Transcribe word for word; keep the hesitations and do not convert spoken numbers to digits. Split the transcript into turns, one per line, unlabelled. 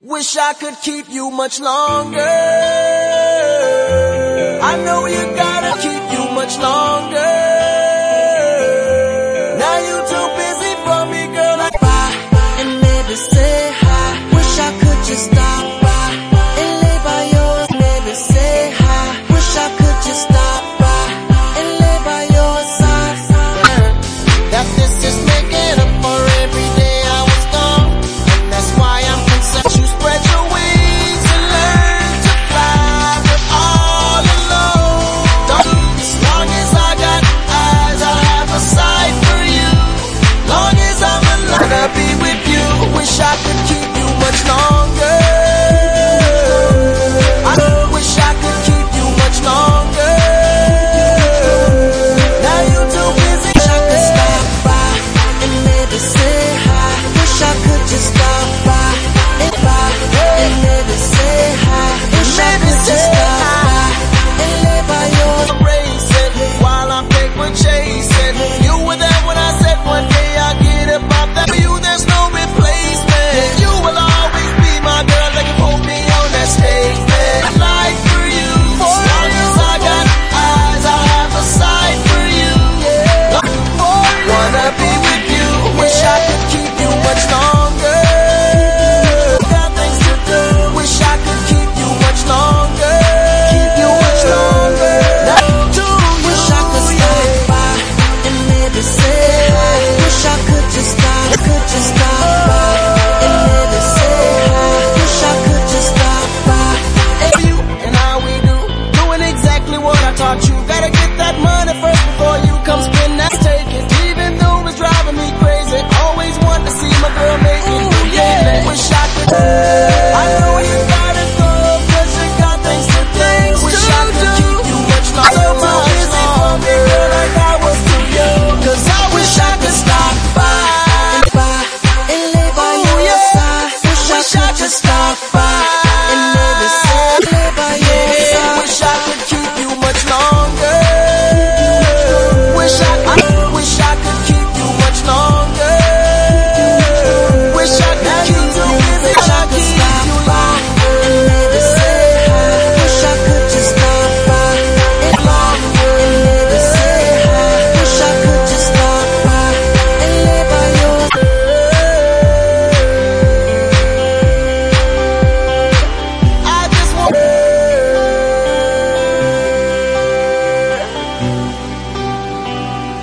Wish I could keep you much longer. I know you gotta keep you much longer. Now you too busy for me, girl. I cry and maybe say hi. Wish I could just stop.